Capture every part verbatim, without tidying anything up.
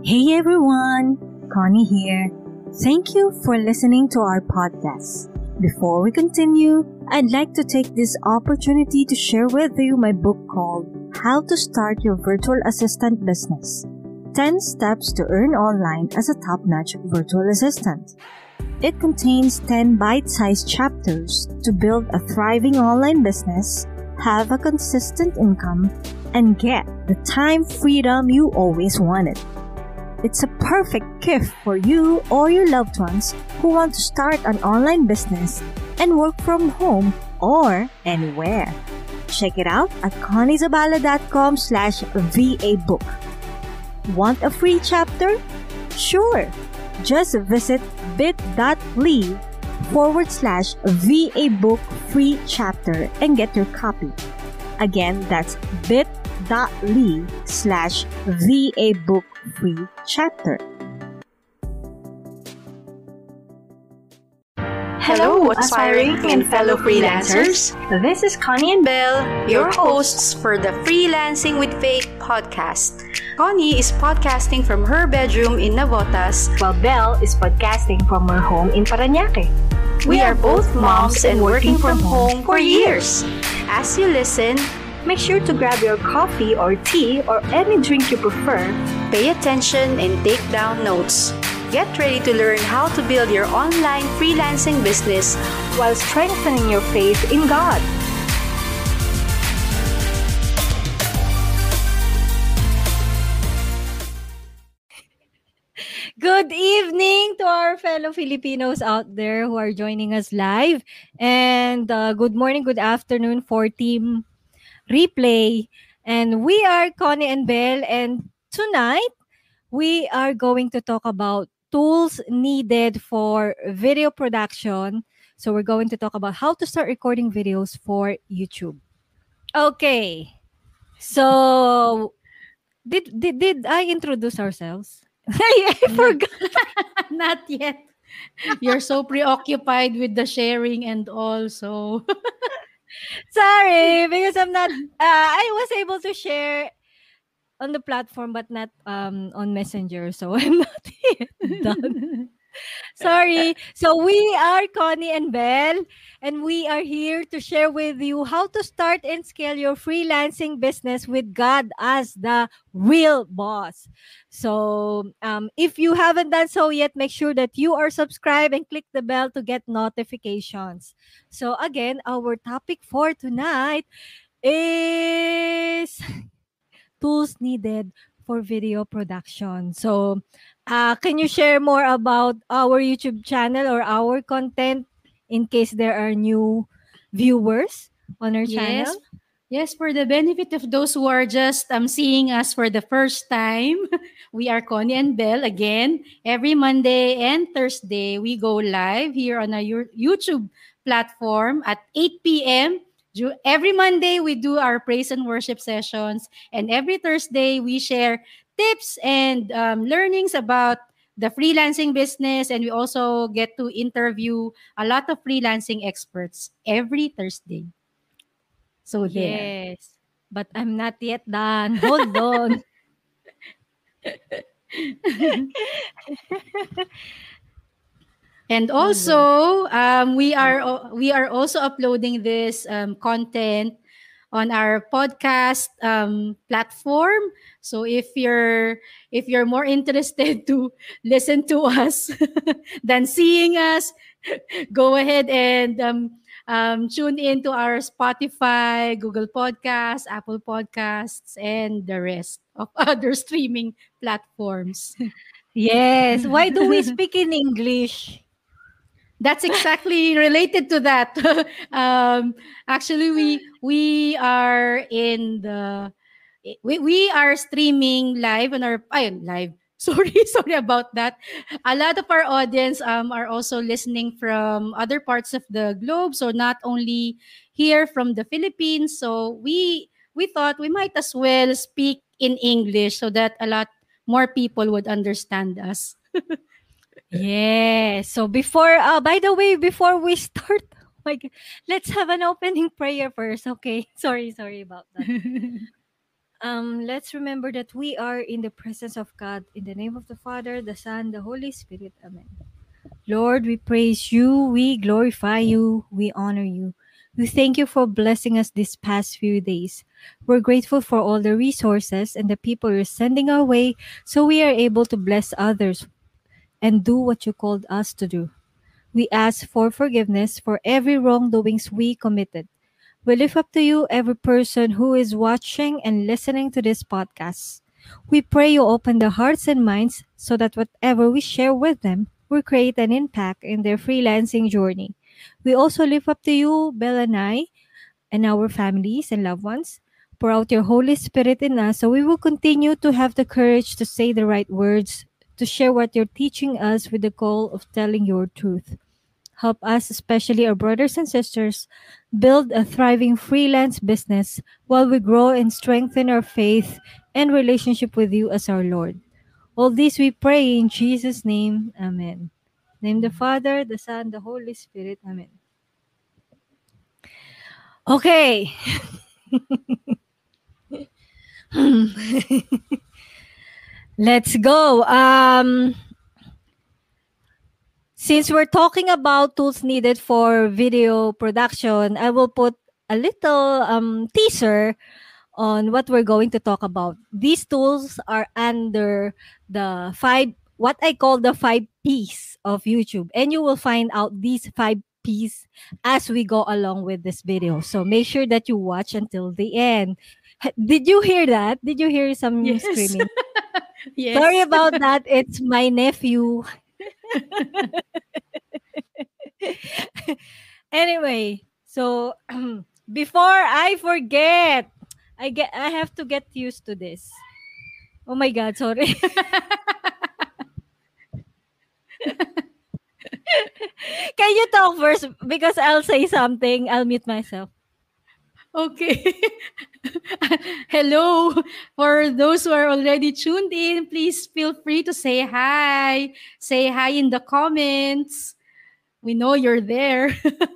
Hey everyone, Connie here. Thank you for listening to our podcast. Before we continue, I'd like to take this opportunity to share with you my book called How to Start Your Virtual Assistant Business. ten Steps to Earn Online as a Top-Notch Virtual Assistant. It contains ten bite-sized chapters to build a thriving online business, have a consistent income, and get the time freedom you always wanted. It's a perfect gift for you or your loved ones who want to start an online business and work from home or anywhere. Check it out at conniezabala.com slash VA book. Want a free chapter? Sure! Just visit bit.ly forward slash VA book free chapter and get your copy. Again, that's bit.ly slash VA book free chapter. Hello, aspiring and fellow freelancers. This is Connie and Belle, Your hosts for the Freelancing with Faith podcast. Connie is podcasting from her bedroom in Navotas, while Belle is podcasting from her home in Parañaque. We are both moms and working from home for years. As you listen, make sure to grab your coffee or tea or any drink you prefer. Pay attention and take down notes. Get ready to learn how to build your online freelancing business while strengthening your faith in God. Good evening to our fellow Filipinos out there who are joining us live. And uh, good morning, good afternoon for Team Replay. And we are Connie and Belle. And tonight, we are going to talk about tools needed for video production. So we're going to talk about how to start recording videos for YouTube. Okay. So, did did, did I introduce ourselves? I, I forgot. Not yet. You're so preoccupied with the sharing and all, so... Sorry, because I'm not... Uh, I was able to share on the platform but not um on Messenger, so I'm not yet done. Sorry. So we are Connie and Belle, and we are here to share with you how to start and scale your freelancing business with God as the real boss. So um, if you haven't done so yet, make sure that you are subscribed and click the bell to get notifications. So again, our topic for tonight is tools needed for video production. So, uh, can you share more about our YouTube channel or our content in case there are new viewers on our yes. channel? Yes, for the benefit of those who are just um, seeing us for the first time, we are Connie and Belle again. Every Monday and Thursday, we go live here on our YouTube platform at eight p.m. Every Monday, we do our praise and worship sessions. And every Thursday, we share tips and um, learnings about the freelancing business. And we also get to interview a lot of freelancing experts every Thursday. So there. Yes, but I'm not yet done. Hold on. And also, um, we are we are also uploading this um, content on our podcast um, platform. So if you're if you're more interested to listen to us than seeing us, go ahead and um, um, tune in to our Spotify, Google Podcasts, Apple Podcasts, and the rest of other streaming platforms. Yes. Why do we speak in English? That's exactly related to that. um, actually, we we are in the we, we are streaming live on our ay, live. Sorry, sorry about that. A lot of our audience um are also listening from other parts of the globe, so not only here from the Philippines. So we we thought we might as well speak in English so that a lot more people would understand us. Yes. So before, uh, by the way, before we start, oh my God, let's have an opening prayer first. Okay. Sorry, sorry about that. Um, let's remember that we are in the presence of God. In the name of the Father, the Son, the Holy Spirit. Amen. Lord, we praise you, we glorify you, we honor you. We thank you for blessing us these past few days. We're grateful for all the resources and the people you're sending our way so we are able to bless others and do what you called us to do. We ask for forgiveness for every wrongdoings we committed. We lift up to you every person who is watching and listening to this podcast. We pray you open their hearts and minds so that whatever we share with them will create an impact in their freelancing journey. We also lift up to you, Belle and I, and our families and loved ones. Pour out your Holy Spirit in us so we will continue to have the courage to say the right words, to share what you're teaching us with the goal of telling your truth. Help us, especially our brothers and sisters, build a thriving freelance business while we grow and strengthen our faith and relationship with you as our Lord. All this we pray in Jesus' name. Amen. Name the Father, the Son, the Holy Spirit. Amen. Okay. Let's go. Um, since we're talking about tools needed for video production, I will put a little um, teaser on what we're going to talk about. These tools are under the five, what I call the five P's of YouTube. And you will find out these five P's as we go along with this video. So make sure that you watch until the end. Ha- Did you hear that? Did you hear some Yes. screaming? Yes. Sorry about that. It's my nephew. Anyway, so before I forget, I get I have to get used to this. Oh my god, sorry. Can you talk first? Because I'll say something. I'll mute myself. Okay. Hello. For those who are already tuned in, please feel free to say hi. Say hi in the comments. We know you're there.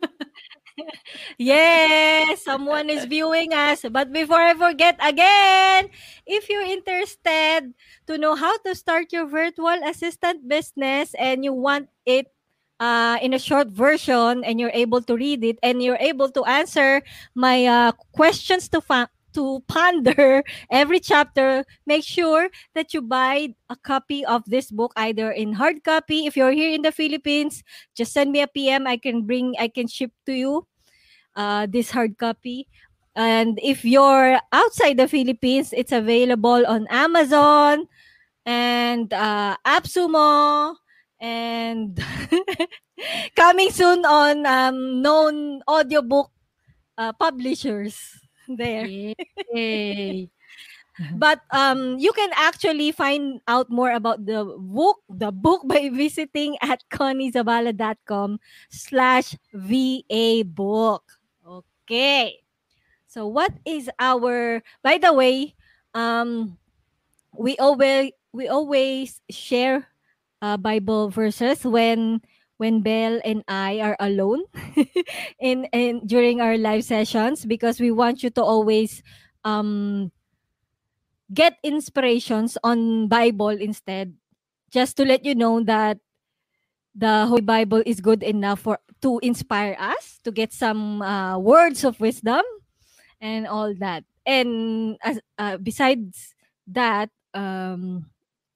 Yes, someone is viewing us. But before I forget again, if you're interested to know how to start your virtual assistant business and you want it uh, in a short version and you're able to read it and you're able to answer my uh, questions to fa- to ponder every chapter, make sure that you buy a copy of this book either in hard copy. If you're here in the Philippines, just send me a P M. I can bring, I can ship to you uh, this hard copy. And if you're outside the Philippines, it's available on Amazon and uh, AppSumo and coming soon on um, known audiobook uh, publishers there. Yay. But um, you can actually find out more about the book, the book by visiting at conniezabala.com slash VA book. Okay. So what is our, by the way, um, we always we always share uh, Bible verses when when Belle and I are alone in in during our live sessions because we want you to always um get inspirations on Bible instead. Just to let you know that the Holy Bible is good enough for to inspire us to get some uh, words of wisdom and all that. And as uh, besides that, um,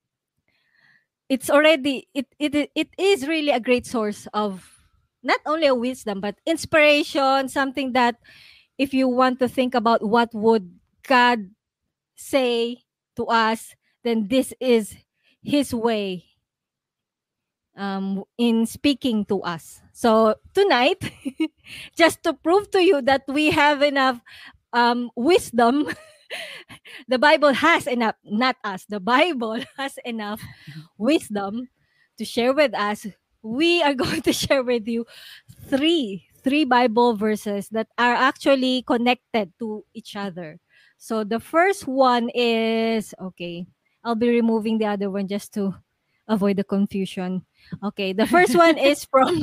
it's already it, it it is really a great source of not only a wisdom but inspiration. Something that if you want to think about what would God say to us, then this is His way um, in speaking to us. So tonight, just to prove to you that we have enough um, wisdom, the Bible has enough, not us, the Bible has enough wisdom to share with us. We are going to share with you three, three Bible verses that are actually connected to each other. So the first one is, okay, I'll be removing the other one just to avoid the confusion. Okay, the first one is from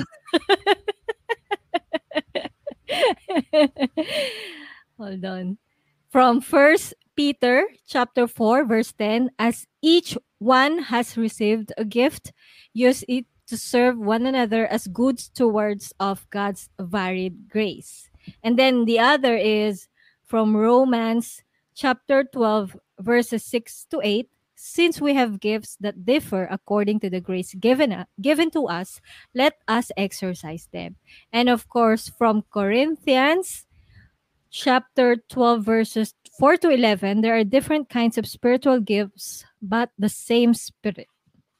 hold on. From First Peter chapter four, verse ten, as each one has received a gift, use it to serve one another as good stewards of God's varied grace. And then the other is from Romans chapter twelve, verses six to eight. Since we have gifts that differ according to the grace given, uh, given to us, let us exercise them. And of course, from Corinthians chapter twelve, verses four to eleven, there are different kinds of spiritual gifts, but the same Spirit.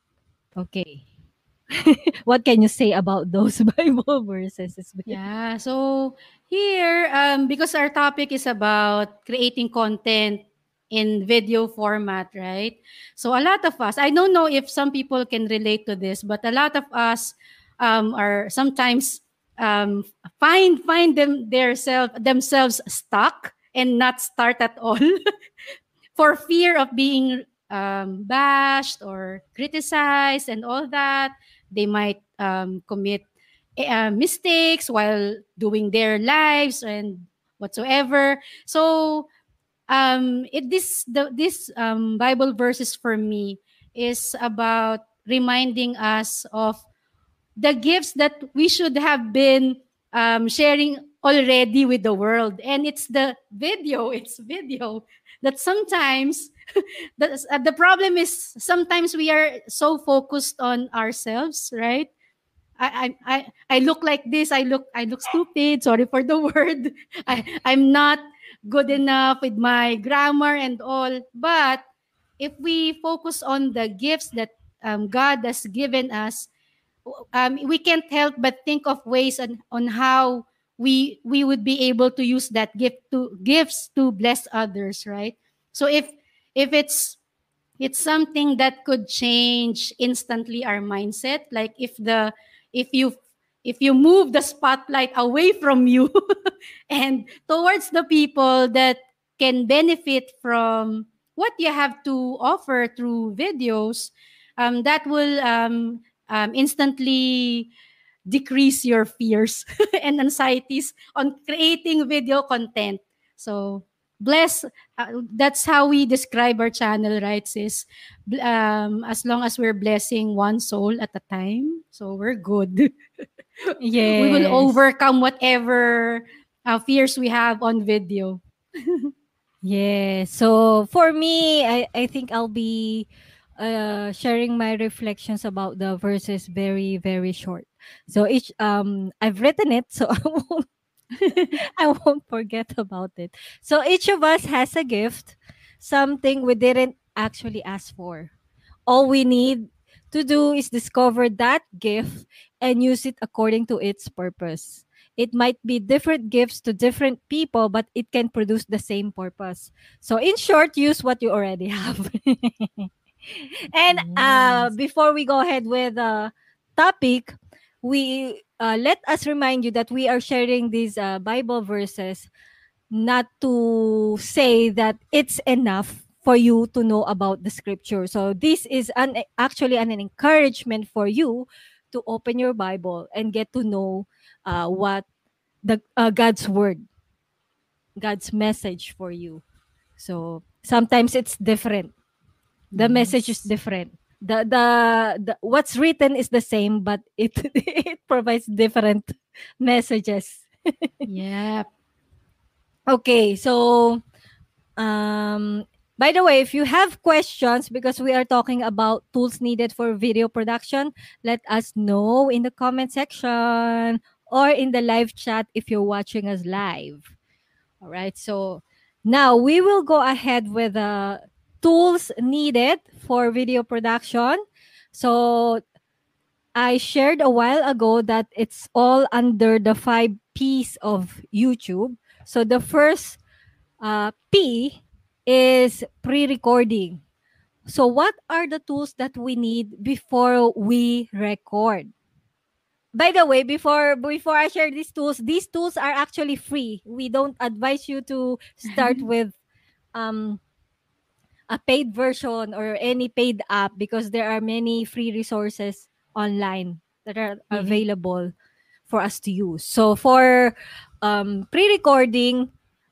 Okay. What can you say about those Bible verses? Yeah. So here, um, because our topic is about creating content in video format, right? So a lot of us, I don't know if some people can relate to this, but a lot of us um, are sometimes um, find find them their self, themselves stuck and not start at all for fear of being um, bashed or criticized and all that. They might um, commit uh, mistakes while doing their lives and whatsoever. So um, it this the this um, Bible verses for me is about reminding us of the gifts that we should have been um, sharing already with the world. And it's the video, it's video that sometimes the, uh, the problem is sometimes we are so focused on ourselves, right? I, I I I look like this. I look I look stupid. Sorry for the word. I I'm not good enough with my grammar and all. But if we focus on the gifts that um, God has given us, um, we can't help but think of ways on, on how we we would be able to use that gift to gifts to bless others, right? So if if it's it's something that could change instantly our mindset, like if the if you if you move the spotlight away from you and towards the people that can benefit from what you have to offer through videos, um, that will um, um, instantly decrease your fears and anxieties on creating video content. So bless, uh, that's how we describe our channel, right, sis? Bl- Um, as long as we're blessing one soul at a time, so we're good. We will Yes. overcome whatever uh, fears we have on video. Yeah. So for me, I, I think I'll be uh, sharing my reflections about the verses very, very short. So each um I've written it, so I won't I won't forget about it. So each of us has a gift, something we didn't actually ask for. All we need to do is discover that gift and use it according to its purpose. It might be different gifts to different people, but it can produce the same purpose. So, in short, use what you already have. And uh, Yes. before we go ahead with the topic, we uh, let us remind you that we are sharing these uh, Bible verses not to say that it's enough for you to know about the scripture. So this is an actually an encouragement for you to open your Bible and get to know uh, what the uh, God's word, God's message for you. So sometimes it's different. The message is Yes. different. The the, the what's written is the same, but it it provides different messages. Yeah. Okay, so Um, by the way, if you have questions, because we are talking about tools needed for video production, let us know in the comment section or in the live chat if you're watching us live. All right. So now we will go ahead with the tools needed for video production. So I shared a while ago that it's all under the five P's of YouTube. So the first uh, P is pre-recording. So what are the tools that we need before we record? By the way, before before I share these tools, these tools are actually free. We don't advise you to start with um, a paid version or any paid app because there are many free resources online that are Yeah. available for us to use. So for um, pre-recording,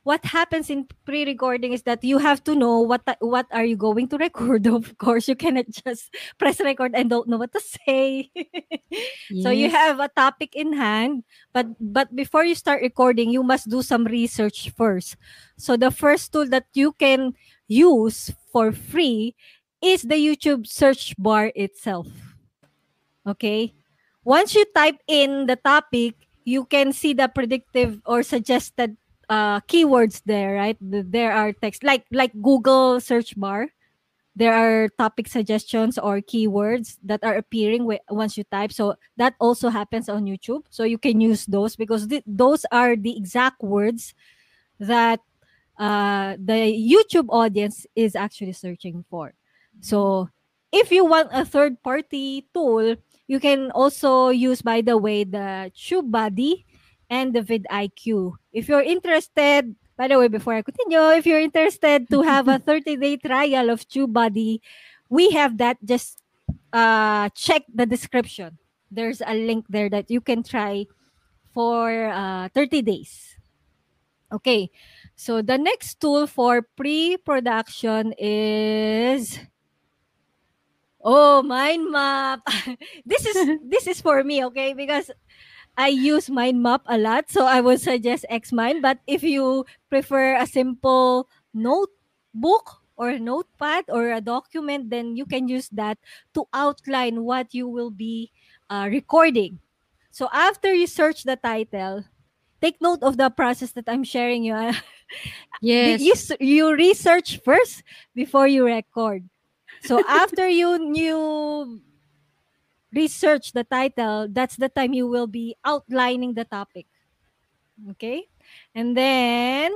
what happens in pre-recording is that you have to know what the- what are you going to record. Of course, you cannot just press record and don't know what to say. So you Yes. have a topic in hand, but but before you start recording, you must do some research first. So the first tool that you can use for free is the YouTube search bar itself. Okay? Once you type in the topic, you can see the predictive or suggested uh, keywords there, right? The- There are text like like Google search bar. There are topic suggestions or keywords that are appearing wi- once you type. So that also happens on YouTube. So you can use those because th- those are the exact words that uh, the YouTube audience is actually searching for. So if you want a third party tool, you can also use, by the way, the TubeBuddy and the vidIQ. If you're interested, by the way, before I continue, if you're interested to have a thirty day trial of TubeBuddy, we have that. Just uh, check the description. There's a link there that you can try for uh, thirty days. Okay. So the next tool for pre-production is oh, mind map. this is this is for me, okay? Because I use mind map a lot, so I would suggest Xmind. But if you prefer a simple notebook or notepad or a document, then you can use that to outline what you will be uh, recording. So after you search the title, take note of the process that I'm sharing you. The- you Yes. s- you research first before you record. So after you you research the title, that's the time you will be outlining the topic. Okay? And then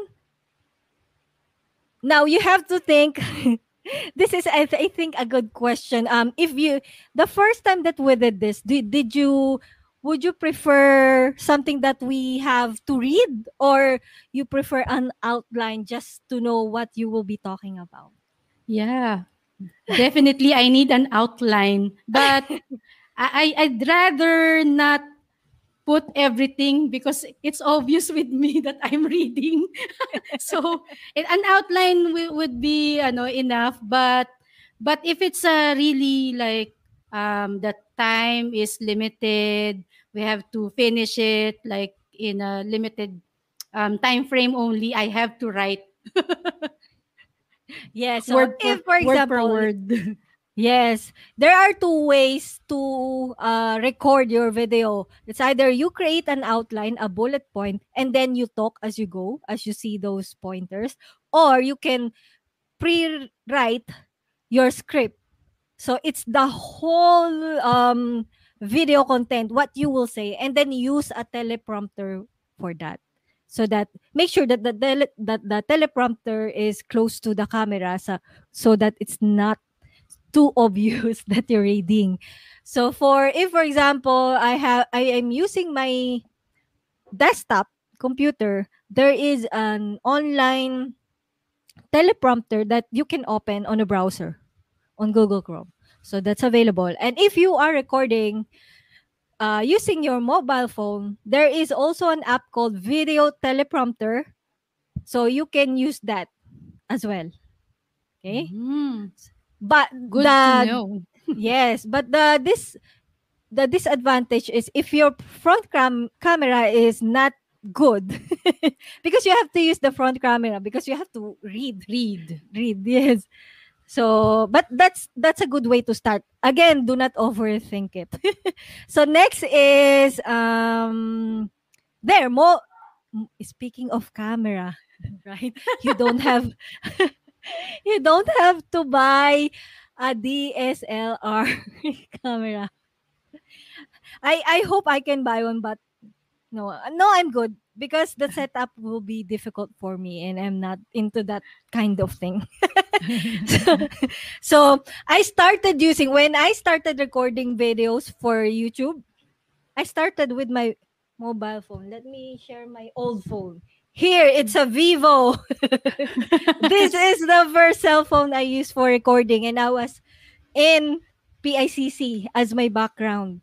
now you have to think this is I, th- I think a good question. Um if you the first time that we did this, did, did you would you prefer something that we have to read, or you prefer an outline just to know what you will be talking about? Yeah. Definitely I need an outline. But I, I I'd rather not put everything because it's obvious with me that I'm reading. So it, an outline w- would be ano enough, but but if it's a really like um the time is limited, we have to finish it like in a limited um time frame only, I have to write Yeah, so word for if for word per example, word. yes, there are two ways to uh, record your video. It's either you create an outline, a bullet point, and then you talk as you go, as you see those pointers, or you can pre-write your script. So it's the whole um, video content, what you will say, and then use a teleprompter for that. So that make sure that the tele- that the teleprompter is close to the camera, so, so that it's not too obvious that you're reading. So for if for example I have I am using my desktop computer, there is an online teleprompter that you can open on a browser on Google Chrome. So that's available. And if you are recording uh, using your mobile phone, there is also an app called Video Teleprompter. So you can use that as well. Okay. Mm, But good to the know. yes, but the this the disadvantage is if your front cam- camera is not good because you have to use the front camera because you have to read Read. read yes. So but that's that's a good way to start. Again, do not overthink it. So next is um there more speaking of camera, right? You don't have you don't have to buy a D S L R camera. I I hope I can buy one, but no, uh, no, I'm good because the setup will be difficult for me, and I'm not into that kind of thing. so, so I started using when I started recording videos for YouTube. I started with my mobile phone. Let me share my old phone. Here, it's a Vivo. This is the first cell phone I used for recording, and I was in P I C C as my background.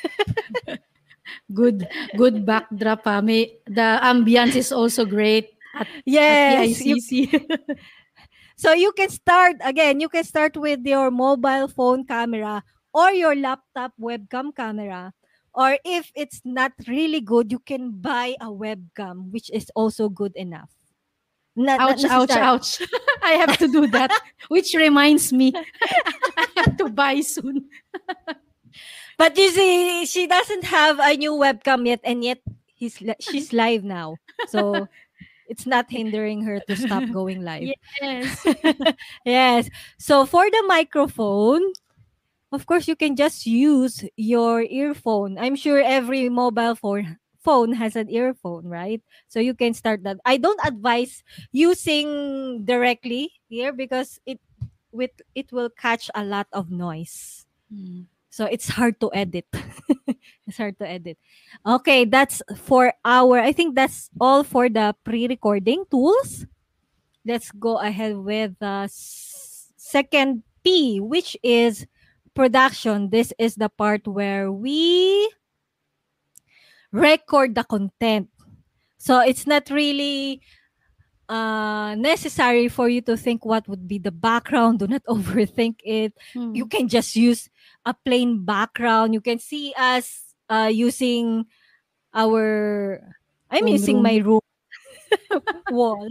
Good good backdrop. Ah. May, the ambience is also great. at, at Yes, you P I C C. so you can start again, you can start with your mobile phone camera or your laptop webcam camera. Or if it's not really good, you can buy a webcam, which is also good enough. Not not Ouch, ouch, necessary. ouch. I have to do that, which reminds me, I have to buy soon. But you see, she doesn't have a new webcam yet, and yet he's li- she's live now. So it's not hindering her to stop going live. Yes. Yes. So for the microphone, of course, you can just use your earphone. I'm sure every mobile phone phone has an earphone, right? So you can start that. I don't advise using directly here because it with it will catch a lot of noise. Mm. So it's hard to edit. It's hard to edit. Okay, that's for our I think that's all for the pre-recording tools. Let's go ahead with the s- second P, which is production. This is the part where we record the content. So it's not really uh, necessary for you to think what would be the background. Do not overthink it. Mm. You can just use a plain background. You can see us uh, using our. I'm Own using my room. room wall.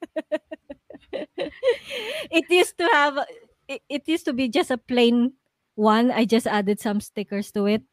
It used to have it, it used to be just a plain one. I just added some stickers to it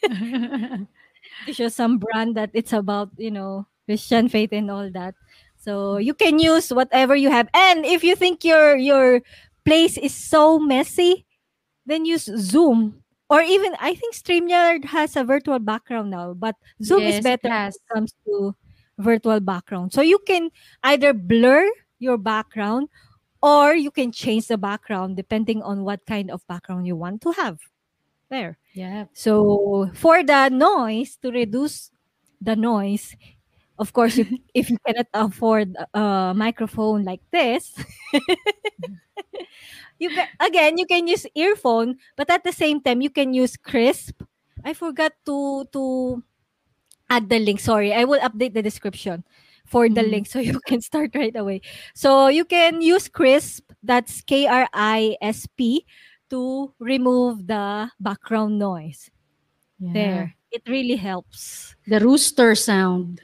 to show some brand that it's about, you know, Christian faith and all that. So you can use whatever you have. And if you think your your place is so messy, then use Zoom. Or even I think StreamYard has a virtual background now, but Zoom is Yes, it better when has. it comes to virtual background. So you can either blur your background or you can change the background depending on what kind of background you want to have there. Yeah. So for the noise, to reduce the noise, of course, you if you cannot afford a microphone like this, you can, again you can use earphone, but at the same time you can use Crisp. I forgot to to add the link. Sorry, I will update the description for the Mm. link so you can start right away. So you can use Crisp, that's K R I S P, to remove the background noise. Yeah. There. It really helps. The rooster sound.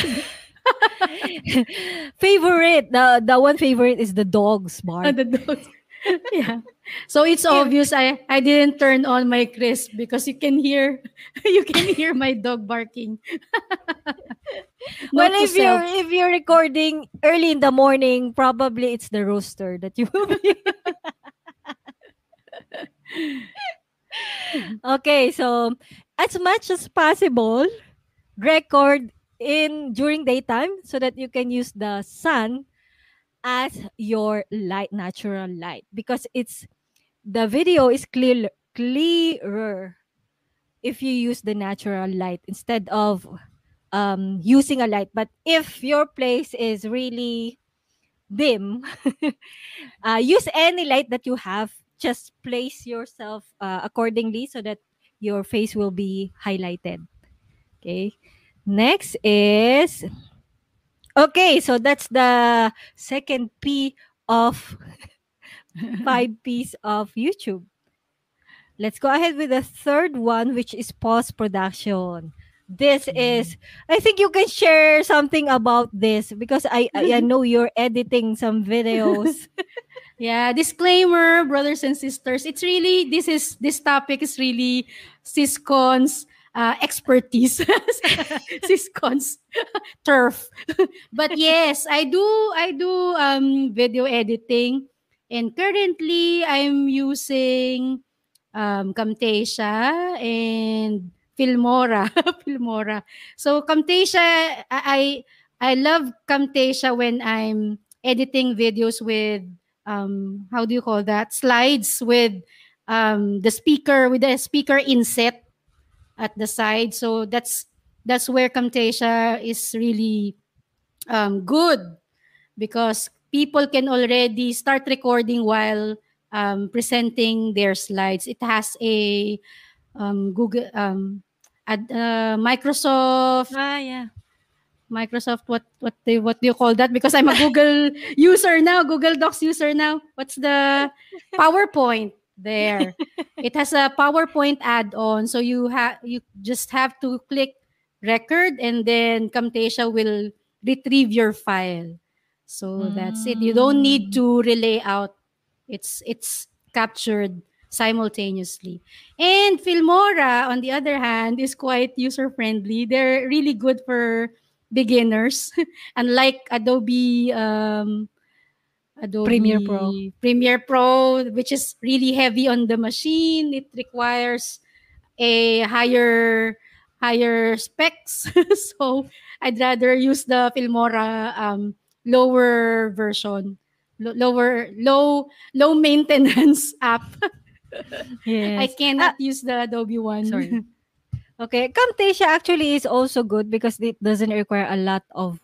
Favorite, the the one favorite is the dog's bark. The dogs. Yeah. So it's If- obvious I, I didn't turn on my crisp because you can hear you can hear my dog barking. well, Note to if you're self. if you're recording early in the morning, probably it's the rooster that you will be. Okay, so as much as possible, record in during daytime so that you can use the sun as your light, natural light, because it's the video is clear clearer if you use the natural light instead of um using a light. But if your place is really dim, uh, use any light that you have. Just place yourself uh, accordingly so that your face will be highlighted. Okay. Next is okay. So that's the second P of five P's of YouTube. Let's go ahead with the third one, which is post production. This is, I think you can share something about this because I, I I know you're editing some videos. Yeah, disclaimer, brothers and sisters. It's really this is this topic is really Siscon's uh, expertise, Siscon's turf. But yes, I do I do um video editing, and currently I'm using um Camtasia and Filmora, Filmora. So Camtasia, I I I love Camtasia when I'm editing videos with um how do you call that, slides with um the speaker with the speaker inset at the side. So that's that's where Camtasia is really um good, because people can already start recording while um presenting their slides. It has a um Google um ad, uh, Microsoft Ah, yeah. Microsoft, what what they what do you call that? Because I'm a Google user now, Google Docs user now. What's the PowerPoint there? It has a PowerPoint add-on, so you have you just have to click record, and then Camtasia will retrieve your file. So that's it. You don't need to relay out. It's it's captured simultaneously. And Filmora, on the other hand, is quite user-friendly. They're really good for beginners. Unlike Adobe um, Adobe Premiere Pro. Premiere Pro, which is really heavy on the machine. It requires a higher higher specs. So I'd rather use the Filmora um, lower version, Lo- lower low low maintenance app. I Yes. cannot use the Adobe one. Sorry. Okay, Camtasia actually is also good because it doesn't require a lot of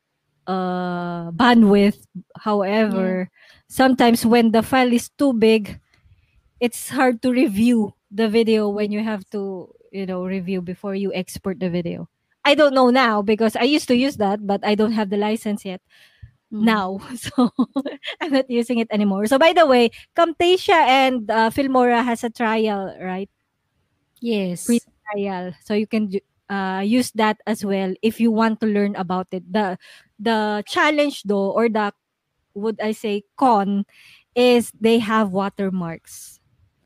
uh bandwidth. However, sometimes when the file is too big, it's hard to review the video when you have to, you know, review before you export the video. I don't know now because I used to use that, but I don't have the license yet now. So I'm not using it anymore. So by the way, Camtasia and uh, Filmora has a trial, right? Yes. Free trial. So you can ju- uh, use that as well if you want to learn about it. The the challenge though, or the, would I say, con, is they have watermarks.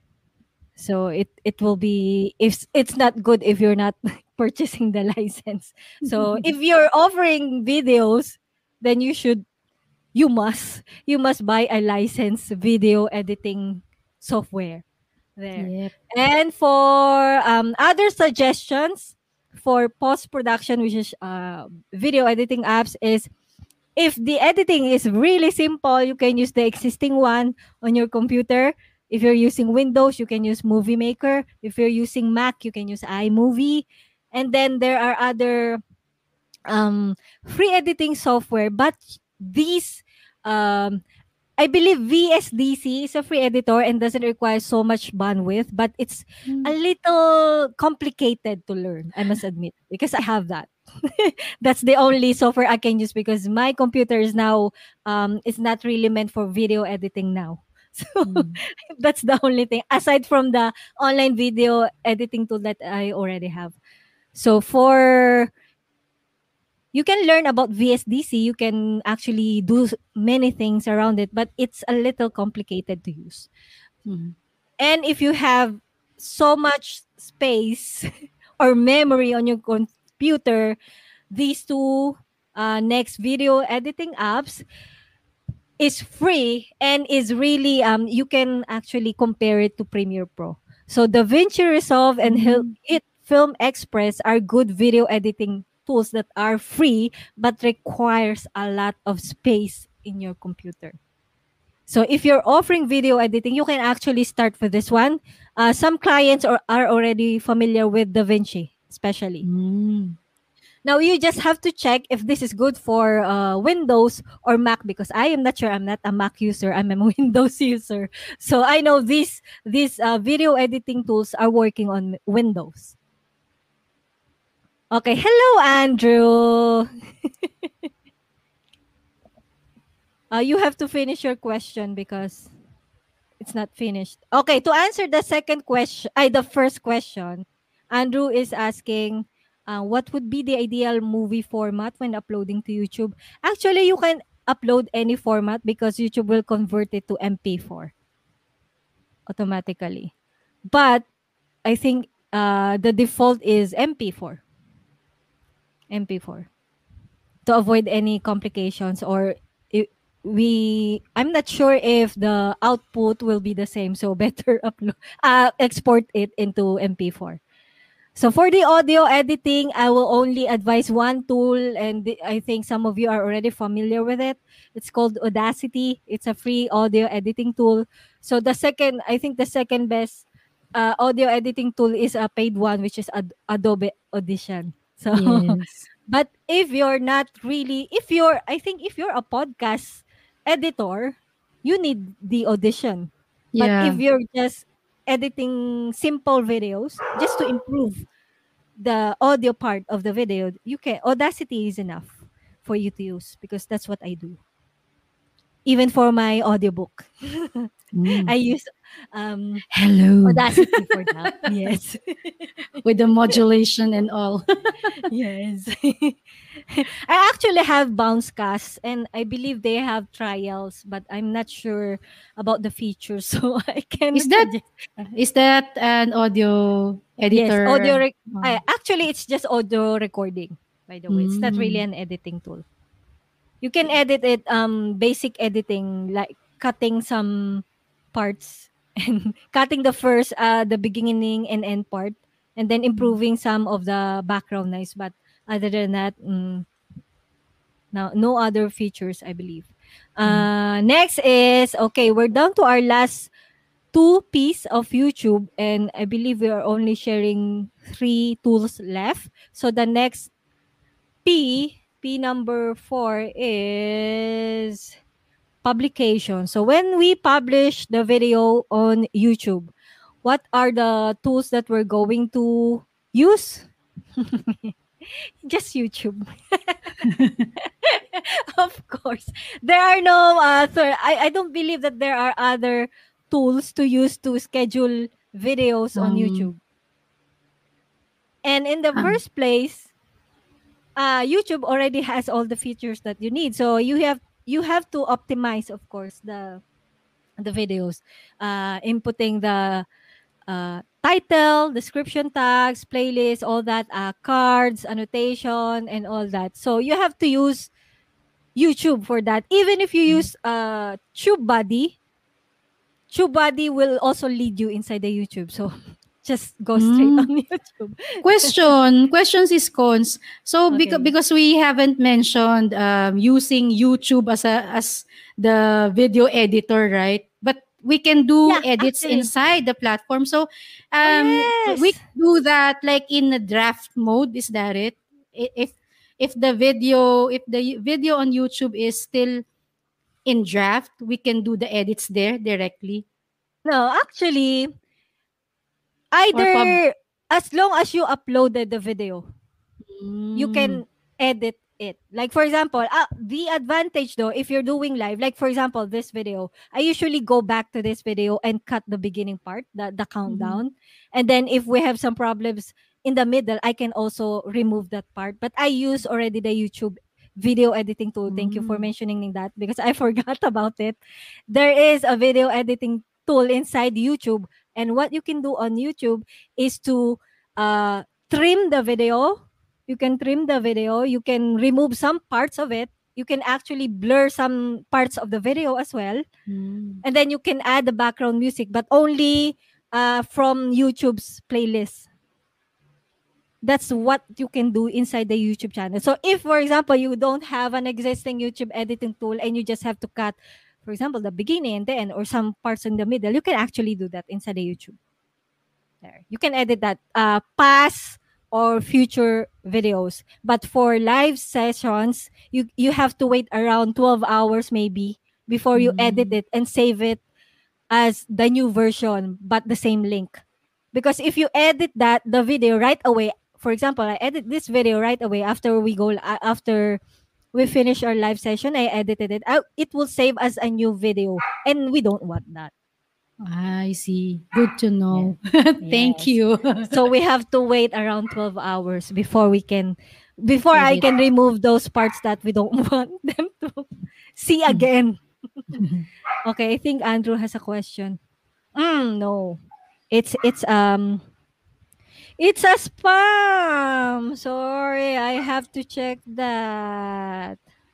So it it will be, if it's not good if you're not purchasing the license. So if you're offering videos, then you should you must you must buy a licensed video editing software there. Yep. And for um, other suggestions for post production, which is uh, video editing apps, is if the editing is really simple, you can use the existing one on your computer. If you're using Windows, you can use Movie Maker. If you're using Mac, you can use iMovie. And then there are other um, free editing software, but these um, I believe V S D C is a free editor and doesn't require so much bandwidth, but it's a little complicated to learn, I must admit, because I have that. That's the only software I can use because my computer is now um is not really meant for video editing now. So Mm. that's the only thing aside from the online video editing tool that I already have. So for you can learn about V S D C, you can actually do s- many things around it, but it's a little complicated to use. Mm. And if you have so much space or memory on your computer, these two uh, next video editing apps is free and is really um you can actually compare it to Premiere Pro. So DaVinci Resolve and Hil- Hit Film Express are good video editing tools that are free but requires a lot of space in your computer. So if you're offering video editing, you can actually start with this one. Uh, some clients are, are already familiar with DaVinci, especially. Mm. Now you just have to check if this is good for uh, Windows or Mac because I am not sure. I'm not a Mac user. I'm a Windows user. So I know these these uh, video editing tools are working on Windows. Okay, hello Andrew. uh, you have to finish your question because it's not finished. Okay, to answer the second question, I the first question, Andrew is asking, uh, what would be the ideal movie format when uploading to YouTube? Actually, you can upload any format because YouTube will convert it to M P four automatically. But I think uh, the default is M P four. M P four to avoid any complications or i- we I'm not sure if the output will be the same, so better upload uh, export it into M P four. So for the audio editing, I will only advise one tool, and the- I think some of you are already familiar with it. It's called Audacity. It's a free audio editing tool. So the second, I think the second best uh, audio editing tool is a paid one, which is Ad- Adobe Audition. So Yes. but if you're not really, if you're, I think if you're a podcast editor, you need the audition. But Yeah. if you're just editing simple videos, just to improve the audio part of the video, you can, Audacity is enough. for you to use because that's what I do. Even for my audiobook, Mm. I use um, Hello. Audacity for that. Yes. With the modulation and all. Yes. I actually have Bouncecast and I believe they have trials, but I'm not sure about the features, so I Is cannot that suggest. is that an audio Yes, editor? audio. Rec- Oh. I, actually, it's just audio recording. By the way, it's not really Mm. an editing tool. You can edit it. Um, basic editing, like cutting some parts and cutting the first, uh, the beginning and end part, and then improving some of the background noise. But other than that, mm, no, no other features, I believe. Uh, next is okay. We're down to our last two piece of YouTube, and I believe we are only sharing three tools left. So the next P, P number four is publication. So when we publish the video on YouTube, what are the tools that we're going to use? Just YouTube. Of course. There are no uh th- I, I don't believe that there are other tools to use to schedule videos on Um, YouTube. And in the ah, first place, uh YouTube already has all the features that you need. So you have you have to optimize, of course, the the videos. Uh inputting the uh title, description tags, playlist, all that, uh cards, annotation, and all that. So you have to use YouTube for that. Even if you use uh TubeBuddy, TubeBuddy will also lead you inside the YouTube. So just go straight on mm. YouTube. Question, questions is cons. So because Okay. because we haven't mentioned um, using YouTube as a as the video editor, right? But we can do Yeah, edits actually. inside the platform. So Oh um we yes. can do that like in the draft mode, is that it? I- If if the video if the video on YouTube is still in draft, we can do the edits there directly No, actually, or pub. either as long as you uploaded the video, you Mm. can edit it. Like for example, uh, the advantage though, if you're doing live, like for example, this video, I usually go back to this video and cut the beginning part, the, the Mhm. countdown. And then if we have some problems in the middle, I can also remove that part. But I use already the YouTube video editing tool. Thank you for Mm. mentioning that because I forgot about it. There is a video editing tool inside YouTube. And what you can do on YouTube is to uh, trim the video. You can trim the video. You can remove some parts of it. You can actually blur some parts of the video as well. Mm. And then you can add the background music, but only uh, from YouTube's playlist. That's what you can do inside the YouTube channel. So if, for example, you don't have an existing YouTube editing tool and you just have to cut, for example, the beginning and the end or some parts in the middle, you can actually do that inside the YouTube. There. You can edit that uh, past or future videos. But for live sessions, you you have to wait around twelve hours maybe before you edit Mm. it and save it as the new version but the same link. Because if you edit that the video right away, for example, I edit this video right away after we go uh, after we finish our live session, I edited it. I, it will save as a new video and we don't want that. I see. Good to Yeah. know. Thank Yes. you. So we have to wait around twelve hours before we can before I Edit. can remove those parts that we don't want them to see again. Okay, I think Andrew has a question. Mm, no. It's it's um it's a spam. Sorry, I have to check that.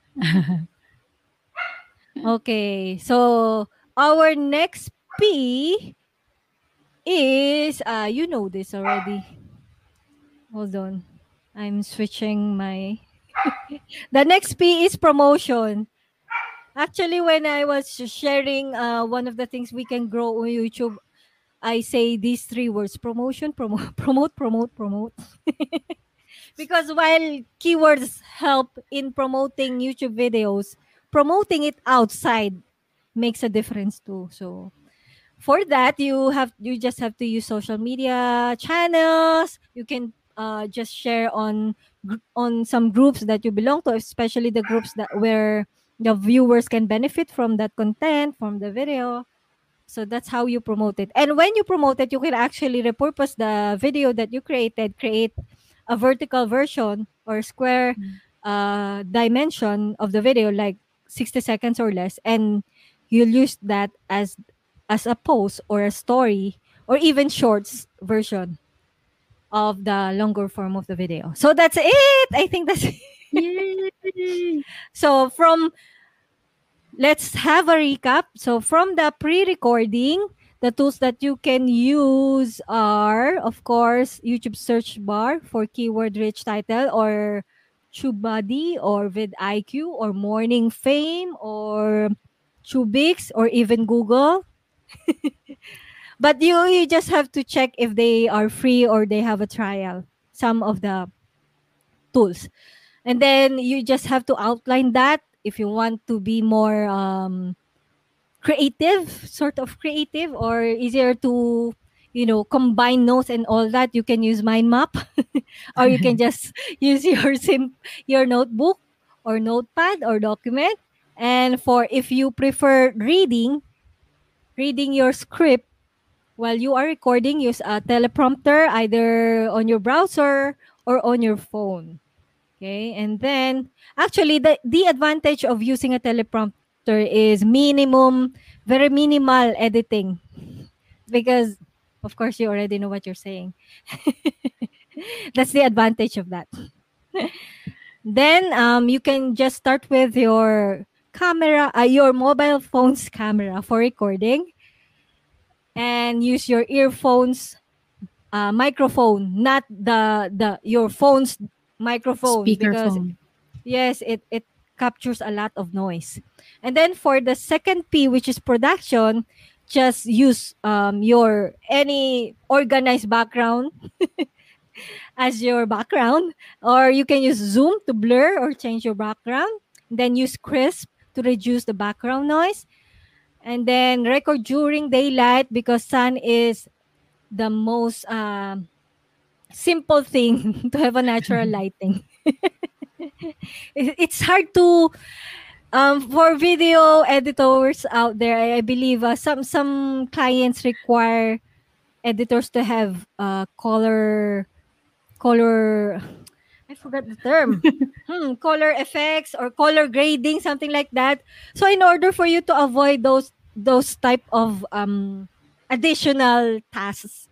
Okay. So our next P is uh you know this already. Hold on. I'm switching my the next P is promotion. Actually, when I was sharing uh, one of the things we can grow on YouTube, I say these three words: promotion, promote, promote, promote, promote. Because while keywords help in promoting YouTube videos, promoting it outside makes a difference too. So for that, you have you just have to use social media channels. You can uh, just share on gr- on some groups that you belong to, especially the groups that where the viewers can benefit from that content, from the video. So that's how you promote it. And when you promote it, you can actually repurpose the video that you created, create a vertical version or square uh, dimension of the video, like sixty seconds or less, and you'll use that as as a post or a story or even shorts version of the longer form of the video. So that's it. I think that's it. Yay! So from let's have a recap. So from the pre-recording, the tools that you can use are, of course, YouTube search bar for keyword-rich title, or TubeBuddy, or vidIQ, or Morning Fame, or Tubix, or even Google. But you, you just have to check if they are free or they have a trial, some of the tools. And then you just have to outline that if you want to be more um, creative, sort of creative, or easier to, you know, combine notes and all that. You can use mind map, or you can just use your sim your notebook or notepad or document. And for if you prefer reading, reading your script while you are recording, use a teleprompter either on your browser or on your phone. Okay, and then actually the the advantage of using a teleprompter is minimum, very minimal editing, because of course you already know what you're saying. That's the advantage of that. Then um, you can just start with your camera, uh, your mobile phone's camera for recording, and use your earphones uh, microphone, not the the your phone's microphone, because Speakerphone. yes, it it captures a lot of noise. And then for the second P, which is production, just use um, your any organized background as your background, or you can use Zoom to blur or change your background. Then use Crisp to reduce the background noise. And then record during daylight, because sun is the most um, simple thing to have a natural lighting. It- it's hard to um for video editors out there. I, I believe uh, some some clients require editors to have uh color color I forgot the term. Hmm, color effects or color grading, something like that. So in order for you to avoid those those type of um additional tasks,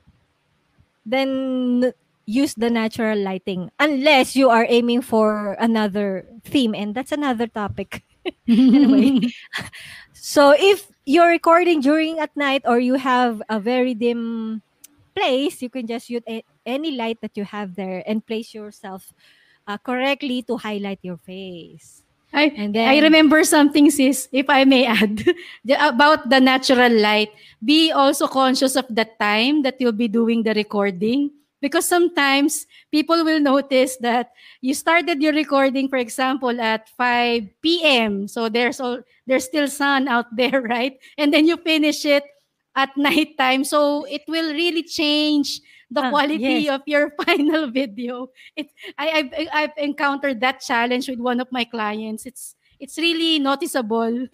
then use the natural lighting, unless you are aiming for another theme, and that's another topic. Anyway, so if you're recording during at night or you have a very dim place, you can just use a- any light that you have there and place yourself uh, correctly to highlight your face. I And I then remember something, sis, if I may add, the- about the natural light. Be also conscious of the time that you'll be doing the recording, because sometimes people will notice that you started your recording, for example, at five p m. So there's all there's still sun out there, right? And then you finish it at nighttime. So it will really change the ah, quality yes. of your final video. It I, I've I've encountered that challenge with one of my clients. It's it's really noticeable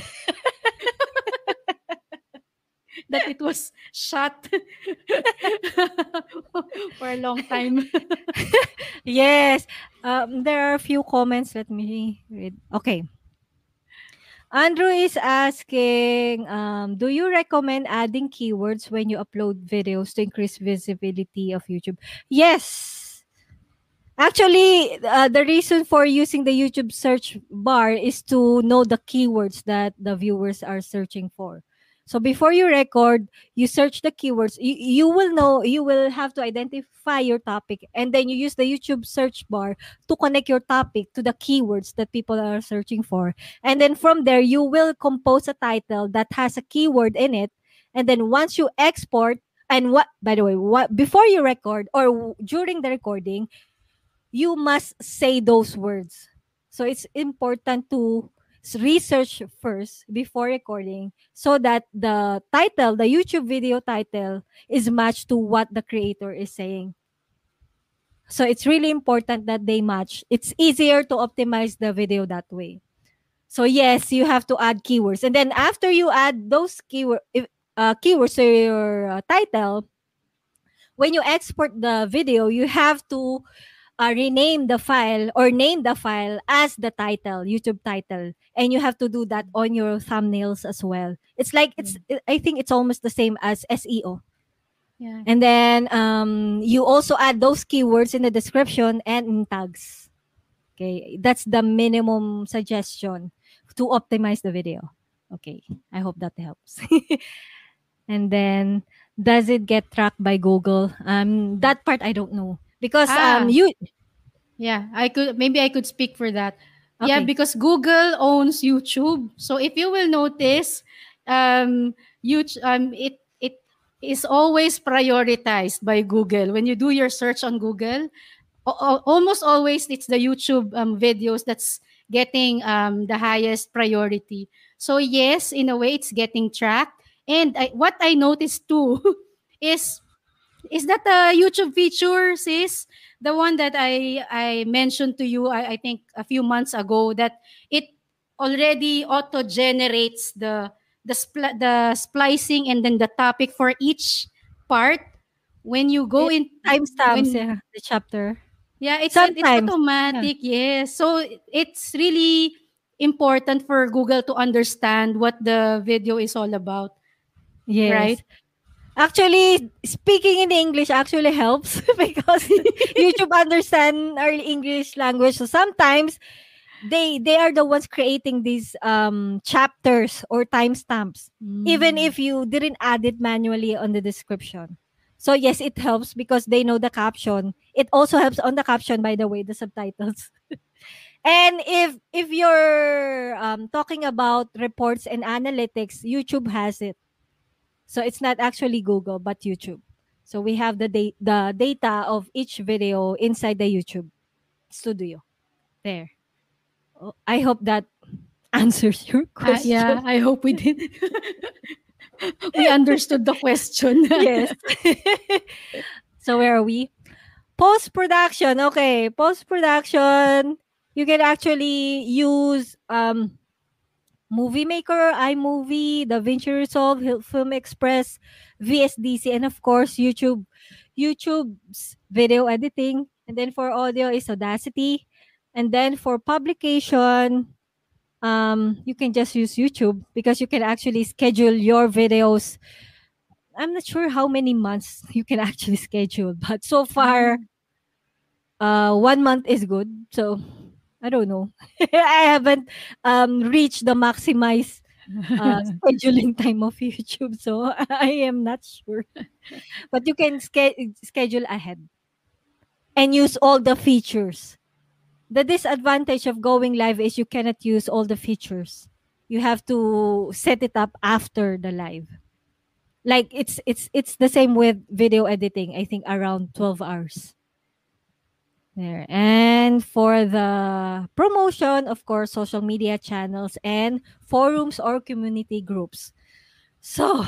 that it was shot for a long time. Yes. Um, there are a few comments. Let me read. Okay. Andrew is asking, um, do you recommend adding keywords when you upload videos to increase visibility of YouTube? Yes. Actually, uh, the reason for using the YouTube search bar is to know the keywords that the viewers are searching for. So before you record, you search the keywords. You, you will know, you will have to identify your topic, and then you use the YouTube search bar to connect your topic to the keywords that people are searching for. And then from there, you will compose a title that has a keyword in it. And then once you export, and what, by the way, what before you record or w- during the recording, you must say those words. So it's important to s- research first before recording, so that the title, the YouTube video title, is matched to what the creator is saying. So it's really important that they match. It's easier to optimize the video that way. So yes, you have to add keywords. And then after you add those keyword, if, uh, keywords to your uh, title, when you export the video, you have to uh, rename the file or name the file as the title, YouTube title. And you have to do that on your thumbnails as well. It's like, it's. I think it's almost the same as S E O. Yeah. And then um, you also add those keywords in the description and in tags. Okay, that's the minimum suggestion to optimize the video. Okay, I hope that helps. And then, does it get tracked by Google? Um, that part I don't know because Ah. um, you. Yeah, I could maybe I could speak for that. Yeah, Okay. because Google owns YouTube. So if you will notice, um, YouTube, um, it it is always prioritized by Google. When you do your search on Google, o- o- almost always it's the YouTube um, videos that's getting um, the highest priority. So yes, in a way, it's getting tracked. And I, what I noticed too is is that a YouTube feature, sis? The one that I I mentioned to you, I, I think a few months ago, that it already auto generates the the spl- the splicing and then the topic for each part when you go It in timestamps, when yeah, the chapter. yeah, it's it's Sometimes. Yeah. automatic. Yes. So it's really important for Google to understand what the video is all about, right? Yes. Actually, speaking in English actually helps because YouTube understand our English language. So sometimes they they are the ones creating these um chapters or timestamps, even Mm. if you didn't add it manually on the description. So yes, it helps because they know the caption. It also helps on the caption, by the way, the subtitles. And if if you're um, talking about reports and analytics, YouTube has it. So it's not actually Google, but YouTube. So we have the da- the data of each video inside the YouTube studio. There. Oh, I hope that answers your Uh, yeah, question. I hope we did. We understood the question. Yes. So where are we? Post production. Okay, post production. You can actually use um Movie Maker, iMovie, DaVinci Resolve, Hil- Film Express, V S D C, and of course YouTube. YouTube's video editing, and then for audio is Audacity, and then for publication, um, you can just use YouTube because you can actually schedule your videos. I'm not sure how many months you can actually schedule, but so far, uh, one month is good. So I don't know. I haven't um reached the maximize uh, scheduling time of YouTube, so I am not sure. But you can ske- schedule ahead and use all the features. The disadvantage of going live is you cannot use all the features. You have to set it up after the live. Like it's it's it's the same with video editing. I think around twelve hours. There. And for the promotion, of course, social media channels and forums or community groups. So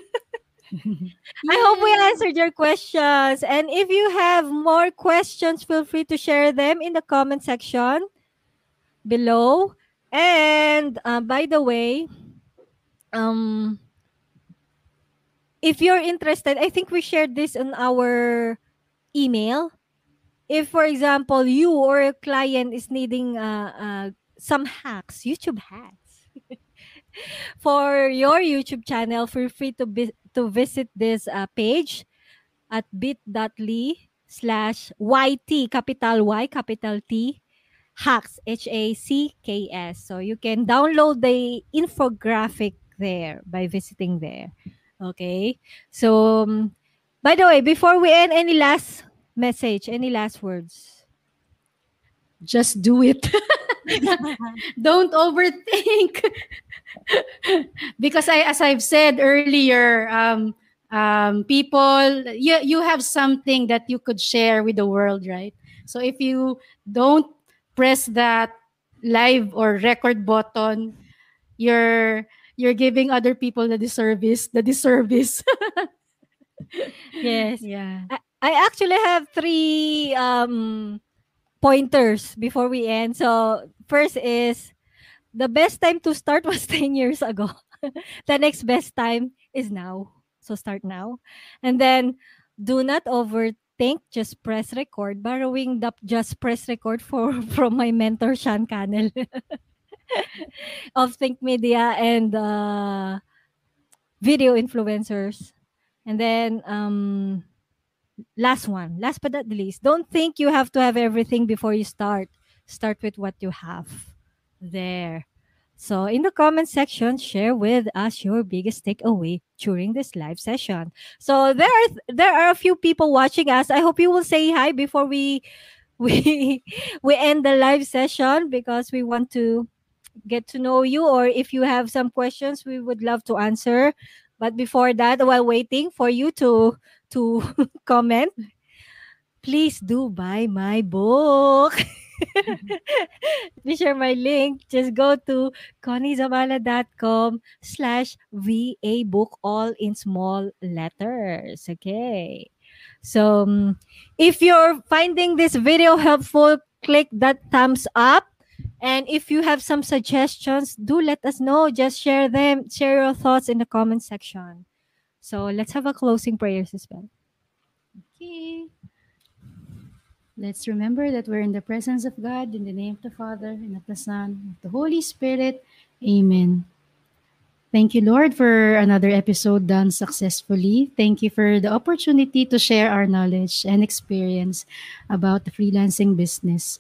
I hope we answered your questions. And if you have more questions, feel free to share them in the comment section below. And uh, by the way, um, if you're interested, I think we shared this in our email. If, for example, you or a client is needing uh, uh, some hacks, YouTube hacks for your YouTube channel, feel free to bi- to visit this uh, page at bit.ly slash YT, capital Y, capital T, hacks, H A C K S. So you can download the infographic there by visiting there. Okay. So, um, by the way, before we end, any last message, any last words? Just do it. Don't overthink. Because I, as I've said earlier, um, um, people, you, you have something that you could share with the world, right? So if you don't press that live or record button, you're you're giving other people the disservice, the disservice. Yes. Yeah. I, I actually have three um pointers before we end. So first is the best time to start was ten years ago. The next best time is now. So start now. And then do not overthink, just press record. Borrowing the just press record for from my mentor Sean Cannell of Think Media and uh, video influencers. And then um last one, last but not the least, don't think you have to have everything before you start. Start with what you have. There. So in the comment section, share with us your biggest takeaway during this live session. So there are there are a few people watching us. I hope you will say hi before we we we end the live session, because we want to get to know you, or if you have some questions, we would love to answer. But before that, while waiting for you to to comment, please do buy my book. Let me share my link. Just go to conniezabala.com slash VA book, all in small letters. Okay. So um, if you're finding this video helpful, click that thumbs up. And if you have some suggestions, do let us know. Just share them, share your thoughts in the comment section. So let's have a closing prayer as well. Okay. Let's remember that we're in the presence of God, in the name of the Father, and of the Son, of the Holy Spirit. Amen. Thank you, Lord, for another episode done successfully. Thank you for the opportunity to share our knowledge and experience about the freelancing business.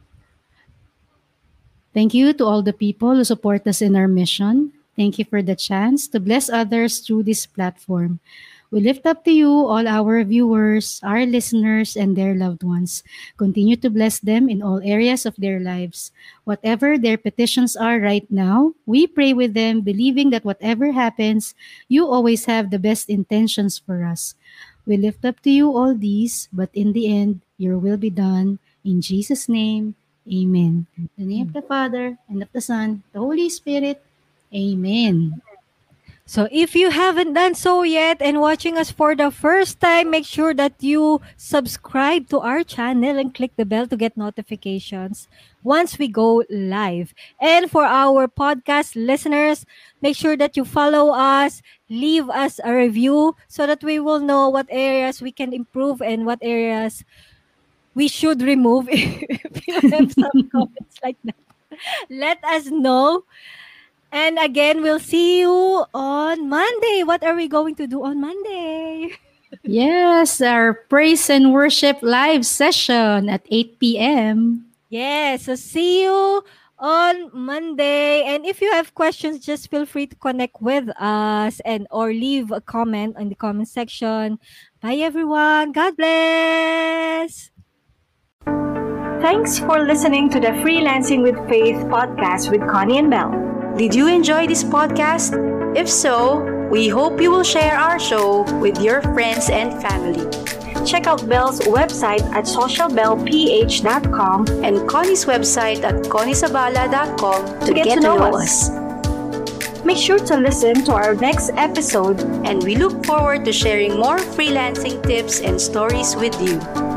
Thank you to all the people who support us in our mission. Thank you for the chance to bless others through this platform. We lift up to you all our viewers, our listeners, and their loved ones. Continue to bless them in all areas of their lives. Whatever their petitions are right now, we pray with them, believing that whatever happens, you always have the best intentions for us. We lift up to you all these, but in the end, your will be done. In Jesus' name, amen. In the name of the Father, and of the Son, the Holy Spirit, amen. So if you haven't done so yet and watching us for the first time, make sure that you subscribe to our channel and click the bell to get notifications once we go live. And for our podcast listeners, make sure that you follow us, leave us a review so that we will know what areas we can improve and what areas we should remove. If you have some comments like that, let us know. And again, we'll see you on Monday. What are we going to do on Monday? Yes, our praise and worship live session at eight p.m. Yes, so see you on Monday. And if you have questions, just feel free to connect with us and or leave a comment in the comment section. Bye, everyone. God bless. Thanks for listening to the Freelancing with Faith podcast with Connie and Belle. Did you enjoy this podcast? If so, we hope you will share our show with your friends and family. Check out Belle's website at social bell p h dot com and Connie's website at conniezabala dot com to, to get, get to know, know us. us. Make sure to listen to our next episode, and we look forward to sharing more freelancing tips and stories with you.